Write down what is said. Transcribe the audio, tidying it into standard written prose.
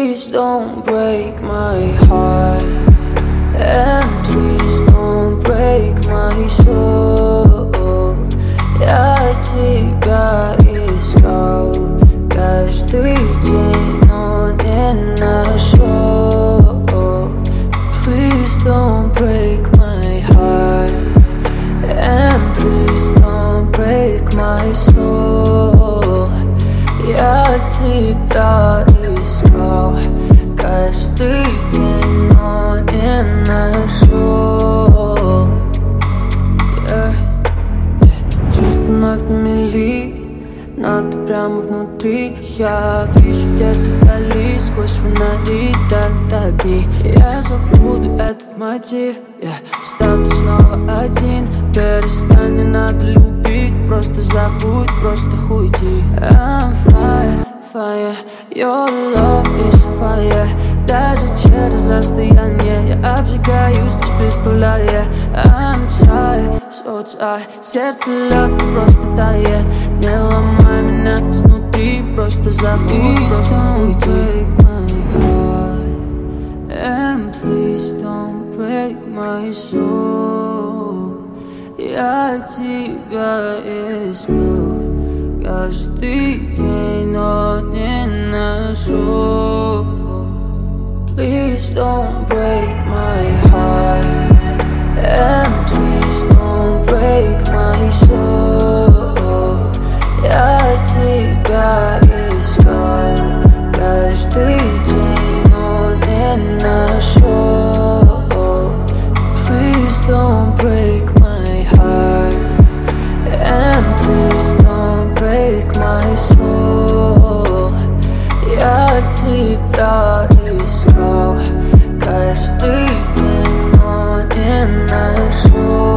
Please don't break my heart, and please don't break my soul. Я тебя искал каждый день, но не нашел. Please don't break my heart, and please don't break my soul. Я тебя искал каждый день, но не нашел. Чувства вновь на мели, но ты прямо внутри. Я вижу где-то вдали, сквозь фонари огни. Я забуду этот мотив, статус снова один. Перестань, не надо любить, просто забудь, просто уйди. I'm fire, fire, your love is fire. Даже через расстояние я обжигаюсь, лишь представляя. I'm tired, so tired, сердце лед просто тает. Не ломай меня изнутри, просто забудь, просто уйди. And please don't break my soul. Я тебя искал каждый день, но не нашел. Please don't break my heart, and please don't break my soul. Я тебя искал каждый день, но не нашел. Please don't break my heart, and please don't break my soul. Я тебя искал каждый день, но не нашел.